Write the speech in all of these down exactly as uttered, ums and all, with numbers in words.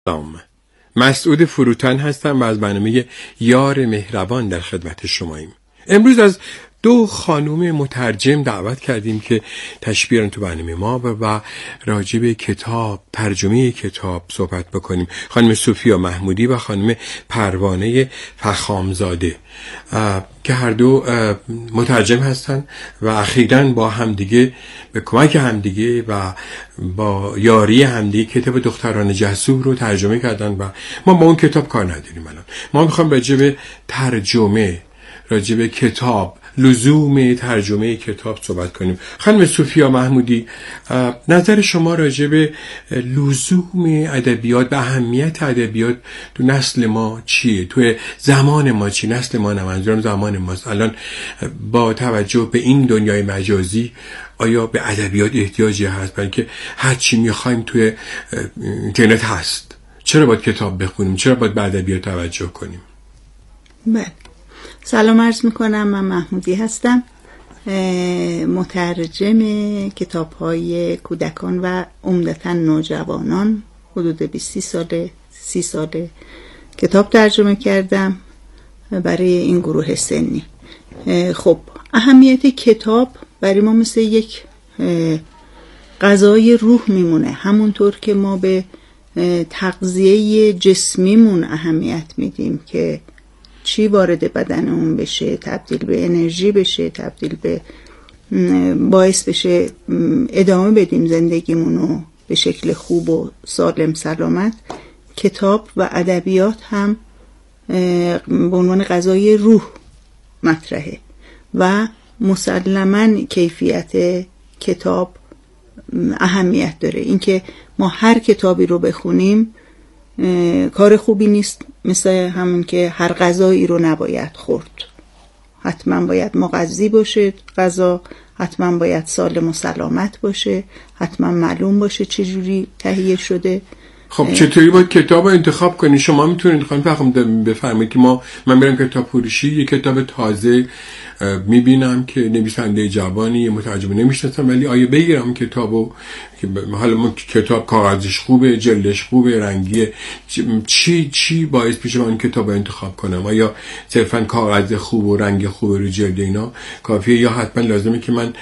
سلام، مسعود فروتن هستم و از برنامه یار مهربان در خدمت شماییم. امروز از دو خانوم مترجم دعوت کردیم که تشریف بیارن تو برنامه ما و راجع به کتاب، ترجمه کتاب صحبت بکنیم. خانم سوفیا محمودی و خانم پروانه فخامزاده که هر دو مترجم هستن و اخیراً با همدیگه به کمک همدیگه و با یاری همدیگه کتاب دختران جسور رو ترجمه کردن و ما با اون کتاب کار نداریم. الان ما میخوام راجع به ترجمه، راجع به کتاب، لزوم ترجمه کتاب صحبت کنیم. خانم سوفیا محمودی، نظر شما راجع به لزوم ادبیات و اهمیت ادبیات تو نسل ما چیه؟ تو زمان ما چی؟ نسل ما، نه منظورم زمان ماست. الان با توجه به این دنیای مجازی آیا به ادبیات احتیاجی هست؟ برای که هر چی میخوایم توی اینترنت هست. چرا باید کتاب بخونیم؟ چرا باید به ادبیات توجه کنیم؟ بله، سلام عرض میکنم. من محمودی هستم، مترجم کتاب های کودکان و عمدتاً نوجوانان. حدود بیست ساله سی ساله کتاب ترجمه کردم برای این گروه سنی. خب، اهمیت کتاب برای ما مثل یک غذای روح میمونه. همونطور که ما به تغذیه جسمیمون اهمیت میدیم که چی وارد بدنمون بشه، تبدیل به انرژی بشه، تبدیل به باعث بشه ادامه بدیم زندگیمونو به شکل خوب و سالم سلامت، کتاب و ادبیات هم به عنوان غذای روح مطرحه و مسلماً کیفیت کتاب اهمیت داره. اینکه ما هر کتابی رو بخونیم کار خوبی نیست، مثل همون که هر غذایی رو نباید خورد. حتما باید مغذی باشه غذا، حتما باید سالم و سلامت باشه، حتما معلوم باشه چجوری تهیه شده. خب چطوری باید کتاب رو انتخاب کنی؟ شما میتونید خانم بفرمایید که ما من میرم کتاب فروشی، یه کتاب تازه میبینم که نویسنده جوانی مترجم نمیشناسم، ولی آیا بگیرم کتابو که حالا من کتاب کاغذش خوبه، جلدش خوبه، رنگیه، چی چی باعث میشه من کتاب رو انتخاب کنم؟ آیا صرفا کاغذ خوب و رنگ خوب رو جلد اینا کافیه یا حتما لازمه که من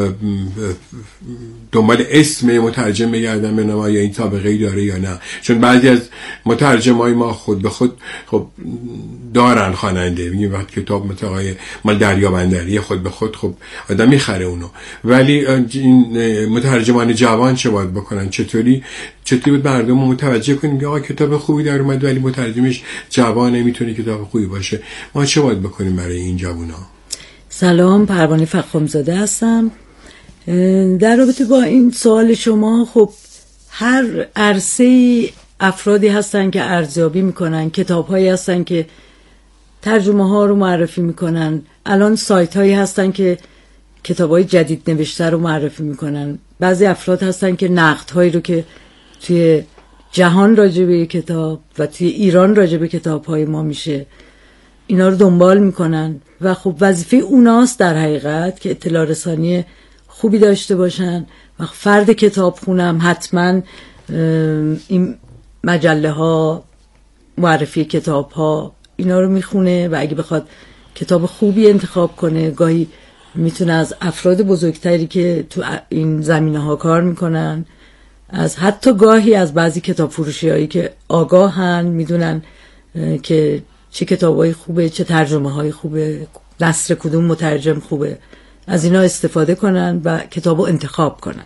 دنبال اسم مترجم بگردم ببینم آیا این سابقه‌ای داره یا نه؟ چون بعضی از مترجمای ما خود به خود خب دارن خواننده، میگیم وقت کتاب متقای مال دریا بندری خود به خود خب آدم میخره اونو، ولی این مترجمان جوان چه باید بکنن؟ چطوری چطوری باید مردم متوجه کنیم که آقا کتاب خوبی در اومد ولی مترجمش جوانه، میتونه کتاب خوبی باشه؟ ما چه باید بکنیم برای این جوونا؟ سلام، پروانه فخامزاده هستم. در رابطه با این سوال شما، خب هر عرصه‌ای افرادی هستن که ارزیابی میکنن، کتاب‌هایی هستن که ترجمه ها رو معرفی میکنن، الان سایت هایی هستن که کتاب‌های جدید نوشته رو معرفی میکنن، بعضی افراد هستن که نقد هایی رو که توی جهان راجع به کتاب و توی ایران راجع به کتاب های ما میشه اینا رو دنبال میکنن و خب وظیفه اوناست در حقیقت که اطلاع رسانی خوبی داشته باشن. و فرد کتاب خونم حتما این مجله ها، معرفی کتاب ها اینا رو میخونه و اگه بخواد کتاب خوبی انتخاب کنه گاهی میتونه از افراد بزرگتری که تو این زمینه ها کار میکنن، از حتی گاهی از بعضی کتاب فروشی هایی که آگاهن، میدونن که چه کتاب های خوبه، چه ترجمه های خوبه، نثر کدوم مترجم خوبه، از اینا استفاده کنن و کتاب رو انتخاب کنن.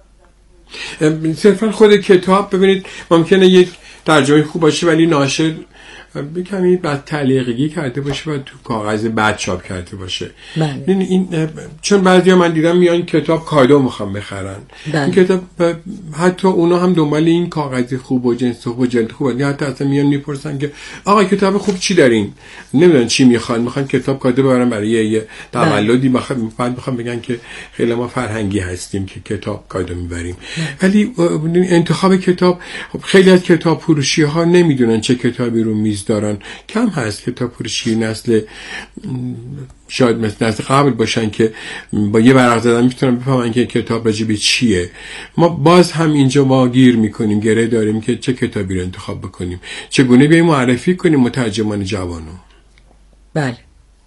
صرفا خود کتاب ببینید ممکنه یک ترجمه خوب باشه ولی ناشر کمی بعد تعلیقی کرده باشه و تو کاغذ بعد چاپ کرده باشه. بله. این, این چون بعضیا من دیدم میان کتاب کادو میخوام بخرن. بله. این کتاب حتی اونا هم دنبال این کاغذ خوب و جنس خوب و جلد خوب، یا حتی اصلا میان میپرسن که آقا کتاب خوب چی دارین؟ نمیدونن چی میخوان، میخوان کتاب کادو ببرن برای یه تولدی، بعد میخوان بگن که خیلی ما فرهنگی هستیم که کتاب کادو میبریم. ولی انتخاب کتاب، خیلی از کتاب فروشی ها نمیدونن چه کتابی رو میز دوستداران کم هست. کتاب فروشی نسل شاید مثل نسل قبل باشن که با یه ورق زدن میتونن بفهمن که کتاب راجع به چیه. ما باز هم اینجا ما گیر میکنیم، گره داریم که چه کتابی رو انتخاب بکنیم، چگونه بیاییم معرفی کنیم مترجمان جوانو. بله،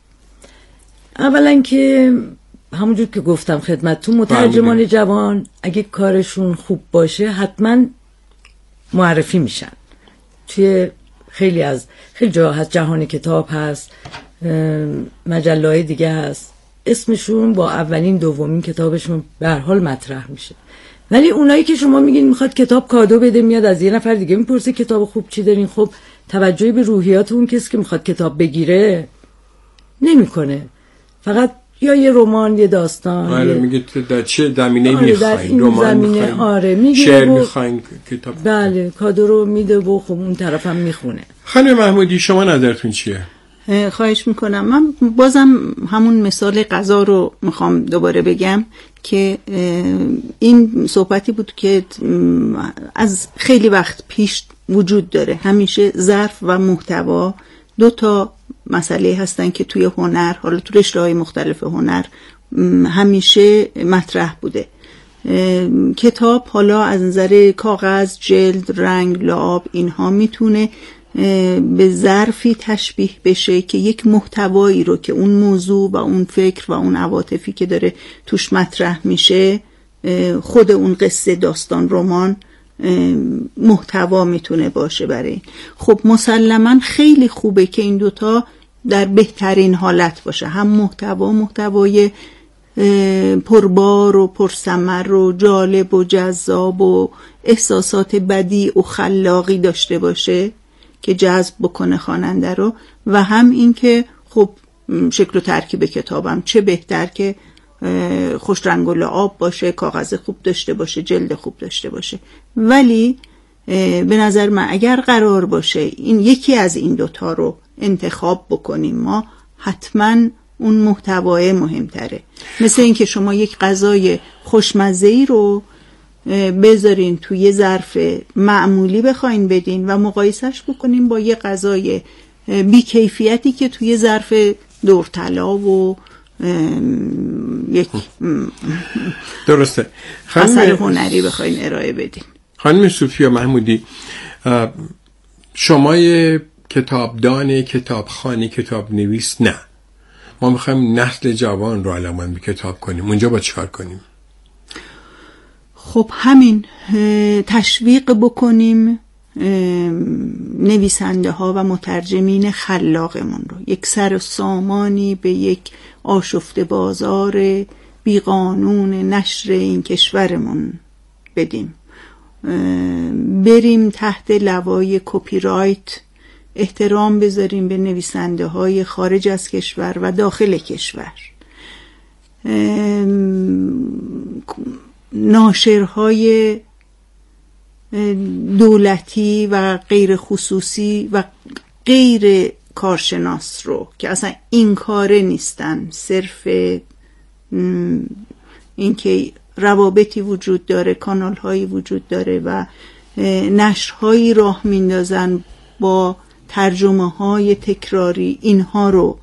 اولا که همونجور که گفتم خدمتتون، مترجمان جوان اگه کارشون خوب باشه حتما معرفی میشن. توی خیلی از خیلی جا هست، جهان کتاب هست، مجله‌های دیگه هست، اسمشون با اولین دومین کتابشون به هر حال مطرح میشه. ولی اونایی که شما میگین میخواد کتاب کادو بده، میاد از یه نفر دیگه میپرسه کتاب خوب چی دارین، خب توجهی به روحیات اون کسی که میخواد کتاب بگیره نمیکنه. فقط یا یه رمان، یه داستان، آره یه... میگه در چه زمینه آره میخواین، رمان میخواین، آره میگه شعر و... میخواین، کتاب. بله، کادو رو میده و خب اون طرفم میخونه. خانم محمودی شما نظرتون چیه؟ خواهش میکنم. من بازم همون مثال غذا رو میخوام دوباره بگم که این صحبتی بود که از خیلی وقت پیش وجود داره. همیشه ظرف و محتوا دو تا مسئله هستن که توی هنر، حالا تو رشته‌های مختلف هنر همیشه مطرح بوده. کتاب حالا از نظر کاغذ، جلد، رنگ، لعاب اینها میتونه به ظرفی تشبیه بشه که یک محتوایی رو که اون موضوع و اون فکر و اون عواطفی که داره توش مطرح میشه، خود اون قصه، داستان، رمان محتوا میتونه باشه برای. خب مسلماً خیلی خوبه که این دوتا در بهترین حالت باشه، هم محتوا محتوای پربار و پرثمر و جالب و جذاب و احساسات بدیع و خلاقی داشته باشه که جذب بکنه خواننده رو، و هم این که خب شکل و ترکیب کتابم چه بهتر که خوش رنگ و لعاب باشه، کاغذ خوب داشته باشه، جلد خوب داشته باشه. ولی به نظر من اگر قرار باشه این یکی از این دوتا رو انتخاب بکنیم، ما حتما اون محتوای مهمتره. مثل این که شما یک غذای خوشمزه‌ای رو بذارین توی یه ظرف معمولی بخواین بدین و مقایسش بکنین با یه غذای بی‌کیفیتی که توی ظرف دورطلا و یک درسته اثر هنری بخواین ارائه بدین. خانم صوفیا محمودی، شما کتابدان، کتابخوانی، کتاب نویس نه، ما میخوایم نسل جوان رو علمان به کتاب کنیم، اونجا با چیکار کنیم؟ خب همین تشویق بکنیم نویسنده ها و مترجمین خلاقمون رو، یک سر سامانی به یک آشفته بازار بیقانون نشر این کشورمون بدیم، بریم تحت لوای کپی رایت، احترام بذاریم به نویسنده های خارج از کشور و داخل کشور، ناشرهای دولتی و غیر خصوصی و غیر کارشناس رو که اصلا این کاره نیستن، صرف اینکه روابطی وجود داره، کانال هایی وجود داره و نشرهایی راه میندازن با ترجمه های تکراری، اینها رو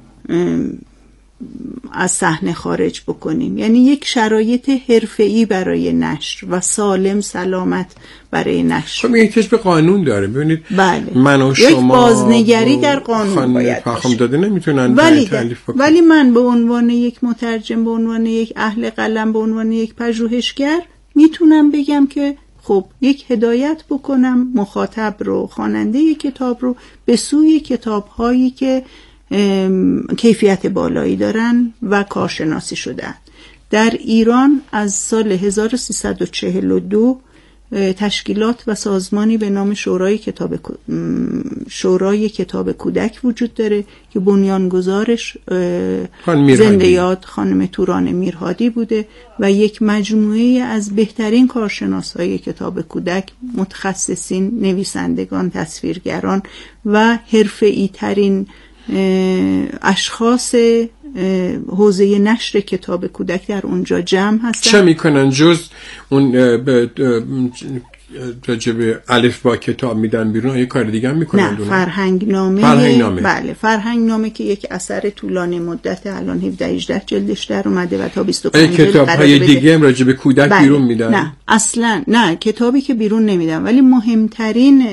از صحنه خارج بکنیم. یعنی یک شرایط حرفه‌ای برای نشر و سالم سلامت برای نشر. خب این احتیاج به قانون داره. ببینید بله. من و شما یک بازنگری در قانون باید باشه. داده نمیتونن ولی, تعلیف بکنن. ولی من به عنوان یک مترجم، به عنوان یک اهل قلم، به عنوان یک پژوهشگر میتونم بگم که خب یک هدایت بکنم مخاطب رو، خواننده کتاب رو به سوی کتاب‌هایی که کیفیت بالایی دارن و کارشناسی شدن. در ایران از سال هزار و سیصد و چهل و دو تشکیلات و سازمانی به نام شورای کتاب شورای کتاب کودک وجود داره که بنیانگذارش زنده یاد خانم توران میرهادی بوده و یک مجموعه از بهترین کارشناسای کتاب کودک، متخصصین، نویسندگان، تصویرگران و حرفه‌ای ترین اشخاص حوزه نشر کتاب کودک در اونجا جمع هستن. چه میکنن جز اون راجع به الف با کتاب میدن بیرون، یه کار دیگه هم میکنن؟ نه، فرهنگ نامه. فرهنگ نامه. بله، فرهنگ نامه که یک اثر طولانی مدت، الان هفده هجده جلدش در اومده و تا بیست و پنج جلد کتاب های دیگه هم راجع به کودک بله. بیرون میدن؟ نه اصلا نه، کتابی که بیرون نمیدن، ولی مهمترین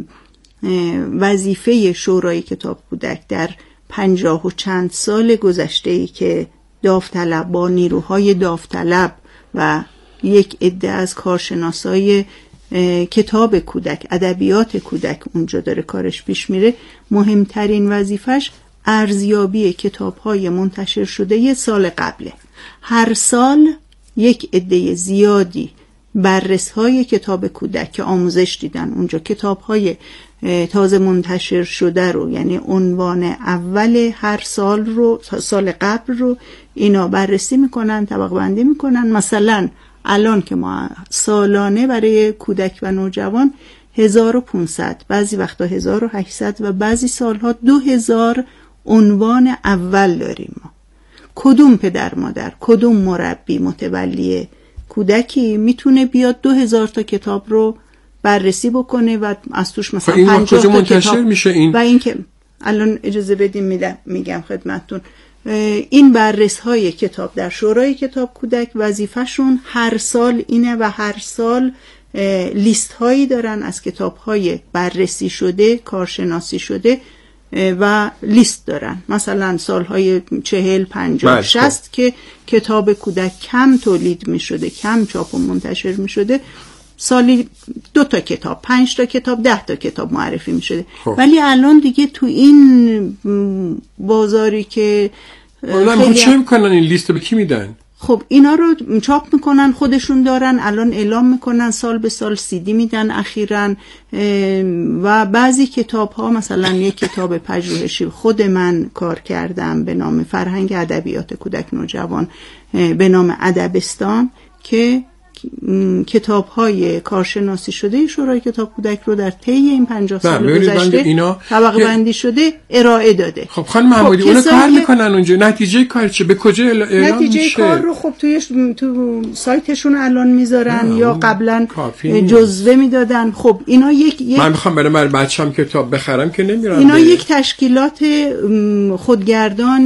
وظیفه شورای کتاب کودک در پنجاه و چند سال گذشته‌ای که داوطلب با نیروهای داوطلب و یک عده از کارشناسای کتاب کودک، ادبیات کودک اونجا داره کارش پیش میره، مهمترین وظیفش ارزیابی کتاب‌های منتشر شده یه سال قبله. هر سال یک عده زیادی بررس‌های کتاب کودک که آموزش دیدن اونجا کتاب‌های تازه منتشر شده رو، یعنی عنوان اول هر سال رو، سال قبل رو اینا بررسی میکنن، طبقه بندی میکنن. مثلا الان که ما سالانه برای کودک و نوجوان هزار و پانصد، بعضی وقتا هزار و هشتصد و بعضی سالها دو هزار عنوان اول داریم ما. کدوم پدر مادر، کدوم مربی متولی کودکی میتونه بیاد دو هزار تا کتاب رو بررسی بکنه و از توش مثلا پنجاه تا کتاب میشه این؟ و این که الان اجازه بدیم میدم میگم خدمتتون، این بررس های کتاب در شورای کتاب کودک وظیفه‌شون هر سال اینه و هر سال لیست هایی دارن از کتاب های بررسی شده، کارشناسی شده و لیست دارن. مثلا سالهای چهل، پنجاه، شست که کتاب کودک کم تولید می شده، کم چاپ و منتشر می شده، سالی دو تا کتاب، پنج تا کتاب، ده تا کتاب معرفی می شده. ولی الان دیگه تو این بازاری که خیلی چه میکنن این لیست به کی میدن؟ خب اینا رو چاپ میکنن، خودشون دارن، الان اعلام میکنن، سال به سال سی دی میدن اخیراً. و بعضی کتاب ها، مثلا یک کتاب پژوهشی خود من کار کردم به نام فرهنگ ادبیات کودک نوجوان به نام ادبستان، که کتاب های کارشناسی شده شورای کتاب کودک رو در طی این پنجاه سال گذشته طبقه بندی شده ارائه داده. خب خانم محمودی، اونا کار میکنن اونجا، نتیجه کار چه؟ به کجا اعلام نتیجه میشه؟ کار رو خب توی تو سایتشون الان میذارن یا قبلا جزوه میدادن. خب اینا یک, یک من میخوام برای بچه‌م کتاب بخرم که نمیرم. اینا به... یک تشکیلات خودگردان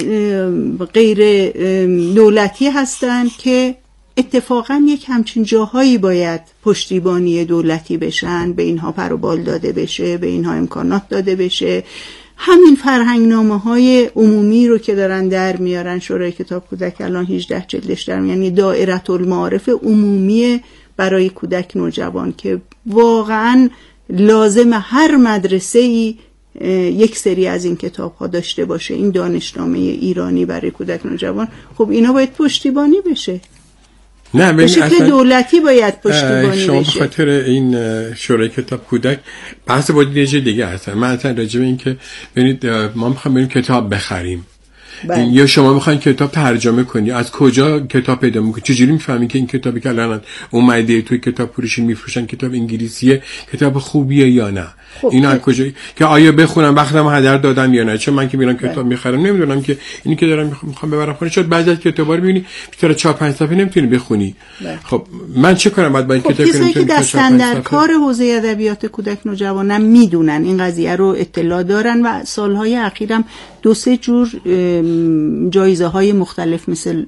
غیر دولتی هستن که اتفاقا یک همچین جاهایی باید پشتیبانی دولتی بشن، به اینها پر و بال داده بشه، به اینها امکانات داده بشه. همین فرهنگنامه های عمومی رو که دارن در میارن، شورای کتاب کودک الان هجده جلدش در میارن، یعنی دائره المعارف عمومی برای کودک نوجوان که واقعا لازم هر مدرسه‌ای یک سری از این کتاب ها داشته باشه، این دانشنامه ایرانی برای کودک نوجوان. خب اینا باید پشتیبانی بشه، نه به شکل دولتی باید پشتیبانی شما بشه. شما بخاطر این شورای کتاب کودک بحث باید یه جای دیگه هستن. من اصلا راجع به این که ببینید ما میخوایم بریم کتاب بخریم، یا شما میخواین کتاب ترجمه کنی، از کجا کتاب پیدا میکنی؟ چجوری میفهمی که این کتابی که الان اومده توی کتاب فروشی میفروشن کتاب انگلیسیه، کتاب خوبیه یا نه؟ خب اینا از کجا که آیا بخونم وقتم هدر دادم یا نه؟ چون من که میرم کتاب میخرم نمیدونم که اینی که دارم میخوام ببرم خونه. شاید بعضی از کتابا رو میبینی بیشتر چهار پنج صفحه نمیتونی بخونی. بله. خب من چه کنم بعد با این خب کتاب کنم که دستن در کار حوزه ادبیات کودک نوجوانم میدونن این قضیه رو، اطلاع دارن و سالهای اخیرم دو سه جور جایزه های مختلف مثل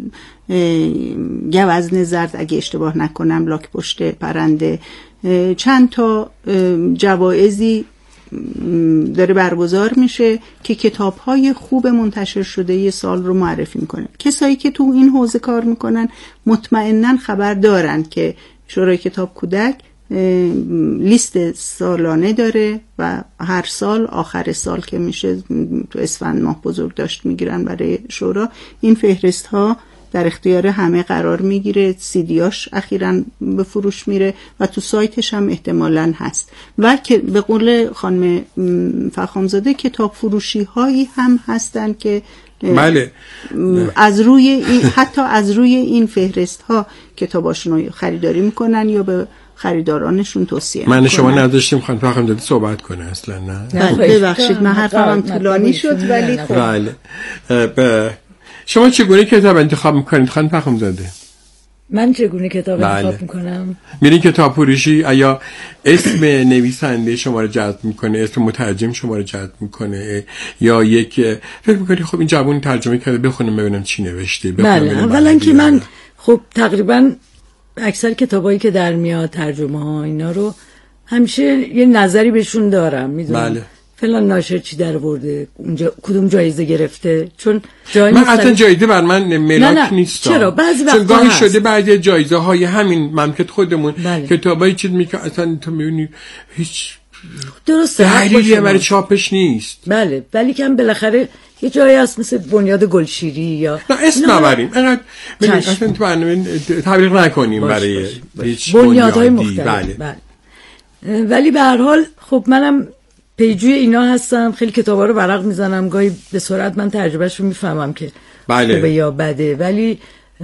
گوزن زرد اگه اشتباه نکنم، لاک پشت پرنده، چند تا جوایزی داره برگزار میشه که کتاب‌های خوب منتشر شده یه سال رو معرفی میکنه. کسایی که تو این حوزه کار میکنن مطمئناً خبر دارن که شورای کتاب کودک لیست سالانه داره و هر سال آخر سال که میشه تو اسفند ماه بزرگ داشت میگیرن برای شورا، این فهرست ها در اختیار همه قرار میگیره. سیدیاش اخیراً به فروش میره و تو سایتش هم احتمالاً هست. و که به قول خانم فخامزاده کتاب فروشی هایی هم هستن که بله از روی این حتی از روی این فهرست ها کتاباشون رو خریداری میکنن یا به خریدارانشون توصیه من میکنن. شما نداشتیم خانم فخامزاده صحبت کنه اصلا؟ نه ببخشید من حرفم طولانی شد ولی بله. شما چگونه کتاب انتخاب میکنید خانم فخامزاده؟ من چگونه کتاب بله. انتخاب میکنم؟ میرین کتاب فروشی، آیا اسم نویسنده شما رو جذب میکنه، اسم مترجم شما رو جذب میکنه، یا یک فکر میکنی خب این جوون ترجمه کرده بخونم ببینم چی نوشته؟ بله، اولا که من خب تقریبا اکثر کتابایی که در میاد ترجمه ها اینا رو همیشه یه نظری بهشون دارم، میدونم بله. فلان ناشر چی در برده، اونجا کدوم جایزه گرفته، چون جای من اصلا جایزه بر من ملاک نیست. چرا بعضی وقتا چون گاهی هست. شده بعضی جایزه های همین مملکت خودمون بله. کتابای چیز میگه اصلا تو میبینی هیچ درسته دلیلی برای چاپش نیست. بله، ولی که بالاخره یه جایی هست مثل بنیاد گلشیری یا نه اسم نبریم، اینقدر اصلا تو برنامه تبلیغ نکنیم باش برای باش باش. هیچ بنیادهای مختلف. بله. بله. ولی به هر حال خب منم پیجوی اینا هستم، خیلی کتابا رو ورق میزنم، گاهی به سرعت من ترجمهش رو میفهمم که بله. خوبه یا بده، ولی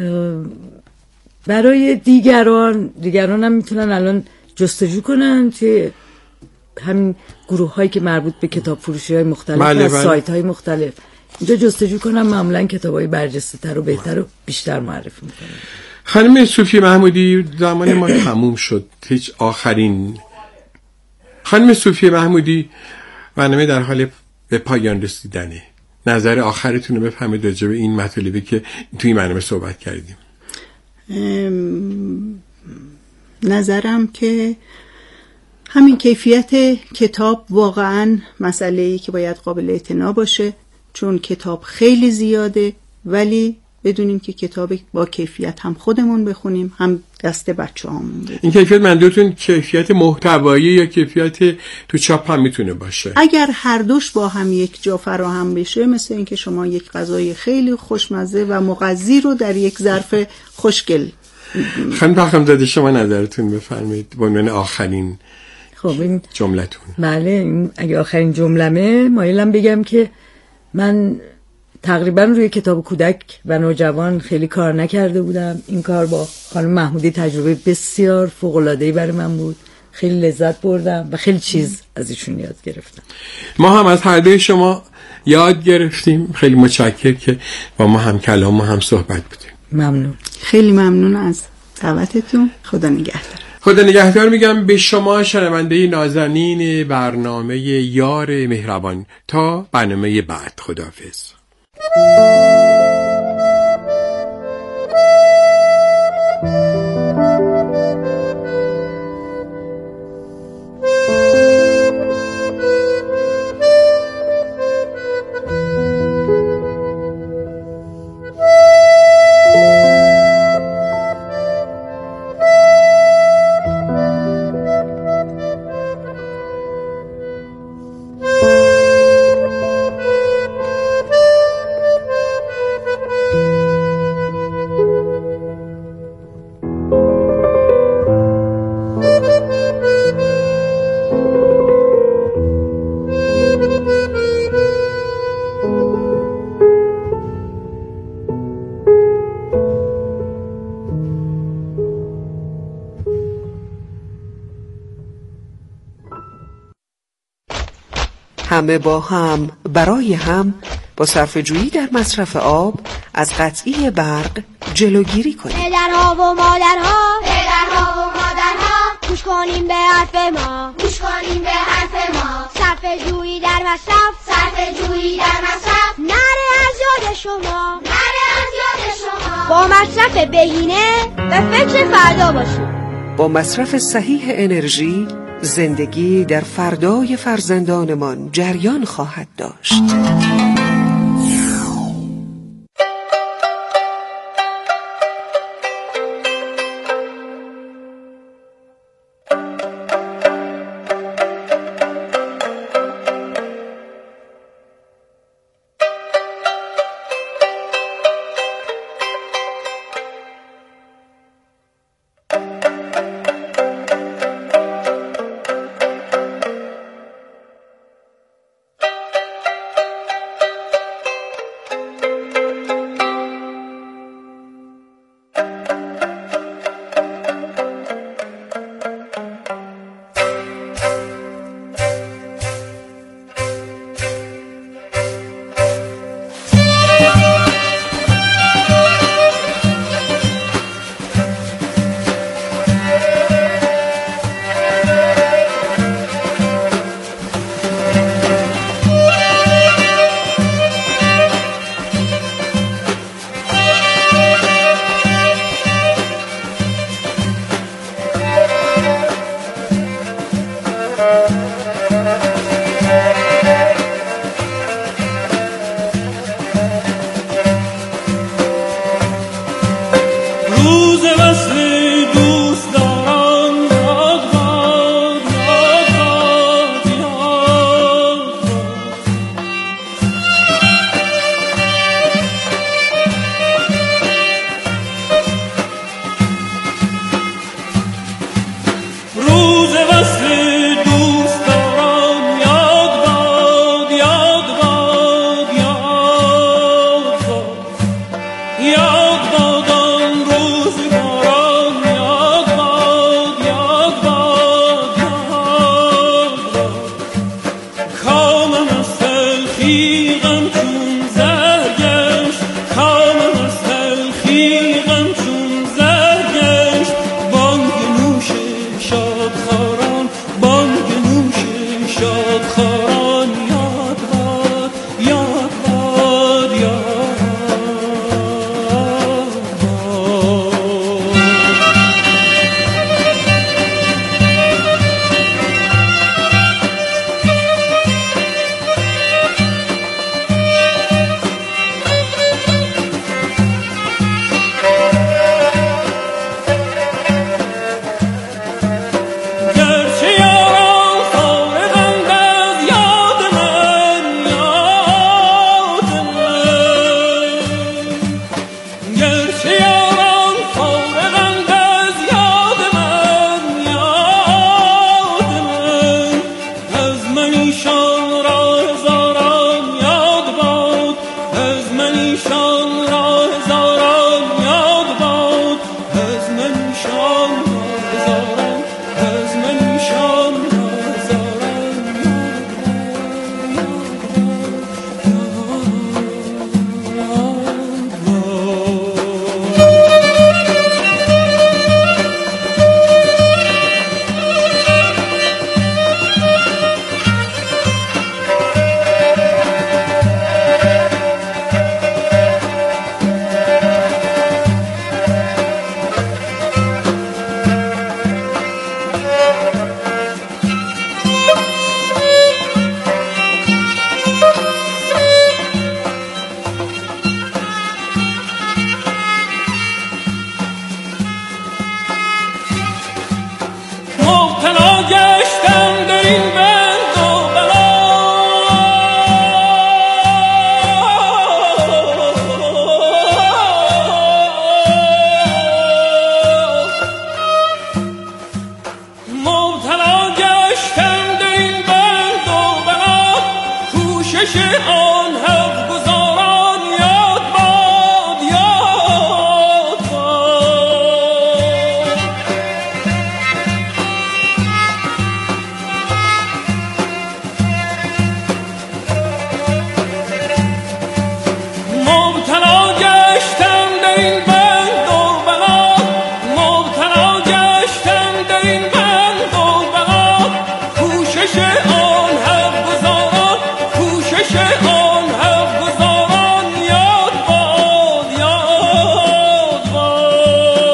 برای دیگران دیگران هم میتونن الان جستجو کنن که همین گروه هایی که مربوط به کتاب فروشی های مختلف بله و بله. سایت های مختلف اینجا جستجو کنن، معمولا کتاب های برجسته تر و بهتر و بیشتر معرفی میکنن. خانم صوفی محمودی، زمان ما تموم شد، هیچ آخرین. خانم صوفی محمودی، برنامه در حال به پایان رسیدنه، نظر آخرتون رو بفهمید راجع به این مطالبی که توی برنامه صحبت کردیم. نظرم که همین کیفیت کتاب واقعا مسئله‌ای که باید قابل اعتنا باشه، چون کتاب خیلی زیاده، ولی بدونیم که کتاب با کیفیت هم خودمون بخونیم هم دست بچه همون بدیم. این کیفیت منظورتون کیفیت محتوایی یا کیفیت تو چاپ هم میتونه باشه؟ اگر هر دوش با هم یک جا فراهم بشه، مثل اینکه شما یک غذای خیلی خوشمزه و مغذی رو در یک ظرف خوشگل. خانم فخرامزاده، شما نظرتون بفرمایید به عنوان آخرین خب این جملتون. بله، این اگه آخرین جملمه مایلم بگم که من تقریبا روی کتاب کودک و نوجوان خیلی کار نکرده بودم. این کار با خانم محمودی تجربه بسیار فوق‌العاده‌ای برای من بود، خیلی لذت بردم و خیلی چیز از ایشون یاد گرفتم. ما هم از هر دوی شما یاد گرفتیم. خیلی متشکرم که با ما هم کلام و هم صحبت بودیم. ممنون. خیلی ممنون از دعوتتون. خدا نگهدار. خدا نگهدار میگم به شما شنونده نازنین برنامه یار مهربان. تا برنامه بعد، خداحافظ. همه با هم برای هم با صرفه‌جویی در مصرف آب از قطعی برق جلوگیری کنیم. پدرها و مادرها پدرها و مادرها گوش کنیم به حرف ما گوش کنیم به حرف ما. صرفه‌جویی در مصرف صرفه‌جویی در مصرف نره از یاد شما نره از یاد شما. با مصرف بهینه به فکر فردا باشیم. با مصرف صحیح انرژی زندگی در فردای فرزندانمان جریان خواهد داشت. تلخی غم چون زهر گشت، کامم از تلخی غم چون زهر گشت. بانگ نوش شادخواران، بانگ نوش شادخواران، یاد باد یاد باد یاد باد. گرچه یاران فارغند از یاد من، یاد من، گرچه یاران فارغند از یاد من، یاد من، از من ایشان را هزاران یاد باد، از من ایشان را هزاران یاد باد، از من ایشان را هزاران، از من ایشان را هزاران یاد باد، یاد باد. مبتلا گشتم در این بند و بلا، مبتلا گشتم در این بند و بلا. کوشش آن حق گزاران یاد باد یاد باد. مبتلا گشتم در این بند و بلا، مبتلا گشتم در این بند و بلا. کوشش آن حق گزاران، کوشش آن حق گزاران یاد باد یاد باد.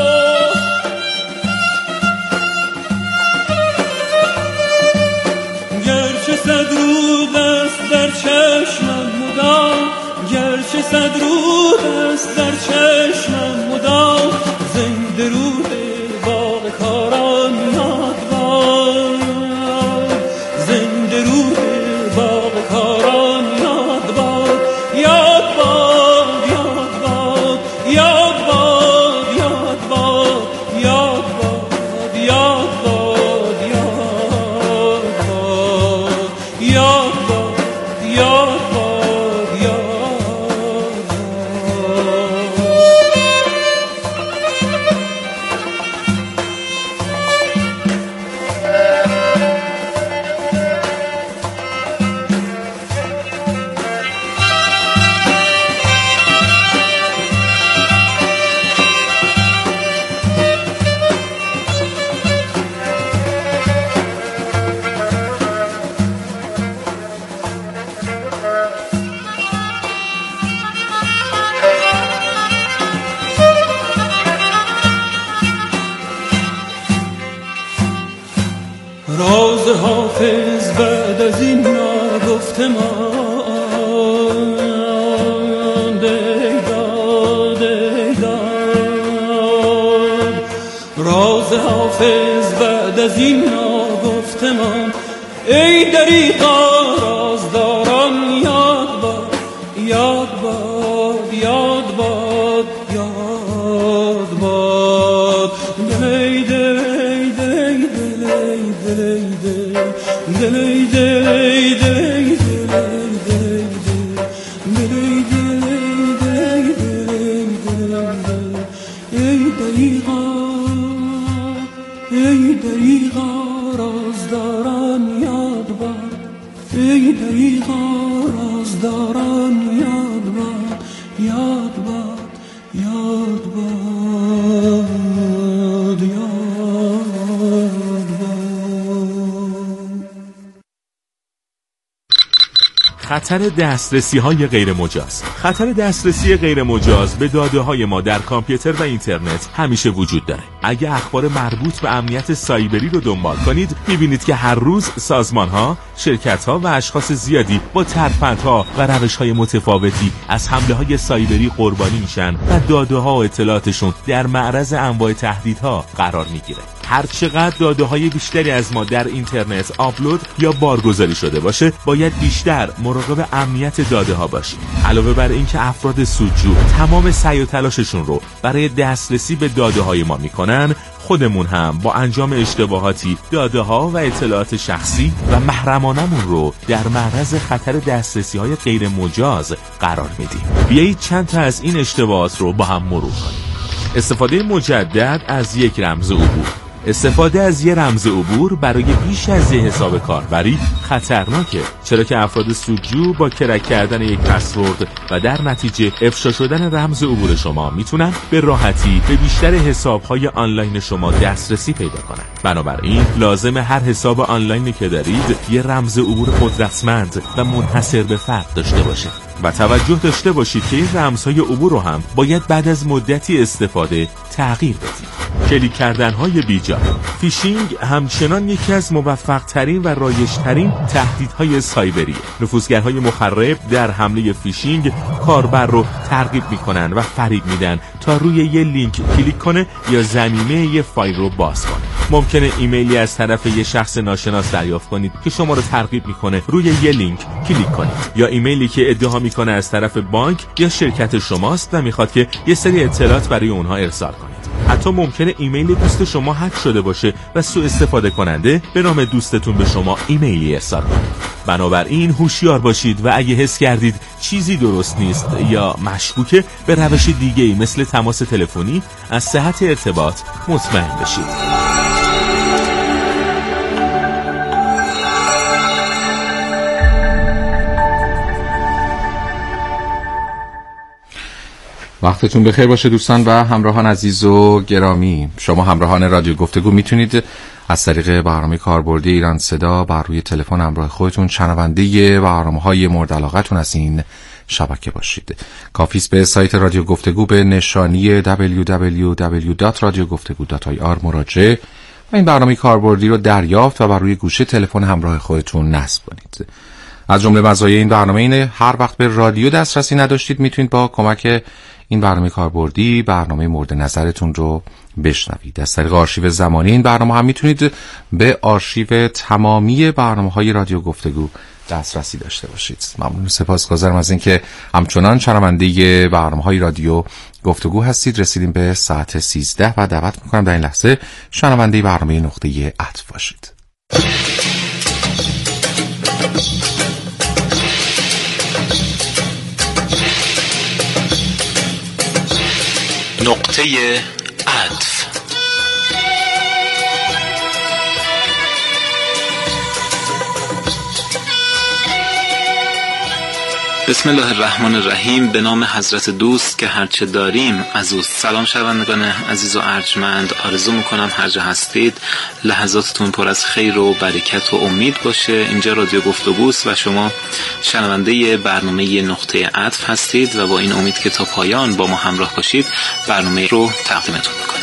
گرچه صد رود است در چشمم مدام، گرچه صد رود است در چشمم مدام. زنده رود باغ کاران یاد باد، زنده رود باغ کاران یاد باد، یاد باد یاد باد یاد باد یاد باد یاد باد یاد باد یاد باد یاد باد یاد باد یاد باد. راز حافظ بعد از این نگفته ماند، ای داد ای داد. راز حافظ بعد از این نگفته ماند، ای دریغا رازداران یاد باد یاد باد یاد باد یاد باد. دلی دلی دلی دلی دلی دلی دلی دلی ای دریغا ای دریغا رازداران یاد باد ای دریغا رازداران یاد باد یاد باد یاد باد یاد باد. خطر دسترسی های غیر مجاز. خطر دسترسی غیر مجاز به داده های ما در کامپیوتر و اینترنت همیشه وجود داره. اگه اخبار مربوط به امنیت سایبری رو دنبال کنید، میبینید که هر روز سازمان ها، شرکت ها و اشخاص زیادی با ترفندها و روش های متفاوتی از حمله های سایبری قربانی میشن و داده ها و اطلاعاتشون در معرض انواع تهدیدها قرار میگیره. هر چقدر داده های بیشتری از ما در اینترنت آپلود یا بارگذاری شده باشه، باید بیشتر مراقب امنیت داده ها باشیم. علاوه بر اینکه افراد سودجو تمام سعی و تلاششون رو برای دسترسی به داده های ما میکنن، خودمون هم با انجام اشتباهاتی داده ها و اطلاعات شخصی و محرمانمون رو در معرض خطر دسترسی های غیر مجاز قرار میدیم. بیایید چند تا از این اشتباهات رو با هم مرور کنیم. استفاده مجدد از یک رمز عبور. استفاده از یه رمز عبور برای بیش از یه حساب کاربری خطرناکه، چرا که افراد سودجو با کرک کردن یک پسورد و در نتیجه افشا شدن رمز عبور شما میتونن به راحتی به بیشتر حساب‌های آنلاین شما دسترسی پیدا کنن. بنابراین لازم هر حساب آنلاینی که دارید یه رمز عبور قدرتمند و منحصر به فرد داشته باشه. و توجه داشته باشید که این رمزهای عبور رو هم باید بعد از مدتی استفاده تغییر بدید. کلیک کردن‌های بیجا. فیشینگ همچنان یکی از موفق ترین و رایج ترین تهدیدهای سایبریه. نفوذگرهای مخرب در حمله فیشینگ کاربر رو ترغیب میکنن و فریب میدن تا روی یه لینک کلیک کنه یا ضمیمه یه فایل رو باز کنه. ممکنه ایمیلی از طرف یه شخص ناشناس دریافت کنید که شما رو ترغیب میکنه روی یه لینک کلیک کنید، یا ایمیلی که ادعا میکنه از طرف بانک یا شرکت شماست و میخواد که یه سری اطلاعات برای اونها ارسال کنید. حتی ممکنه ایمیل دوست شما هک شده باشه و سوء استفاده کننده به نام دوستتون به شما ایمیلی ارسال کنه. بنابراین هوشیار باشید و اگه حس کردید چیزی درست نیست یا مشکوکه، به روش دیگه‌ای مثل تماس تلفنی از صحت ارتباط مطمئن بشید. وقتتون بخیر باشه دوستان و همراهان عزیز و گرامی. شما همراهان رادیو گفتگو میتونید از طریق برنامه کاربردی ایران صدا بر روی تلفن همراه خودتون شنونده برنامه‌های مورد علاقتون از این شبکه باشید. کافی است به سایت رادیو گفتگو به نشانی دبلیو دبلیو دبلیو دات رادیو گفتگو دات آی آر مراجعه و این برنامه کاربردی رو دریافت و بر روی گوشه تلفن همراه خودتون نصب کنید. از جمله مزایای این برنامه اینه هر وقت به رادیو دسترسی نداشتید میتونید با کمک این برنامه کاربردی برنامه مورد نظرتون رو بشنوید. از طریق آرشیو زمانی این برنامه هم میتونید به آرشیو تمامی برنامه‌های رادیو گفتگو دسترسی داشته باشید. ممنون و سپاسگزارم از اینکه همچنان شنونده برنامه‌های رادیو گفتگو هستید. رسیدیم به ساعت سیزده و دعوت میکنم در این لحظه شنونده برنامه نقطه عطف باشید. نقطه عطف. بسم الله الرحمن الرحیم. به نام حضرت دوست که هرچه داریم از اوست. سلام شنوندگان عزیز و ارجمند، آرزو میکنم هر جا هستید لحظاتتون پر از خیر و برکت و امید باشه. اینجا رادیو گفتگوست و شما شنونده برنامه نقطه عطف هستید و با این امید که تا پایان با ما همراه باشید برنامه رو تقدیمتون میکنم.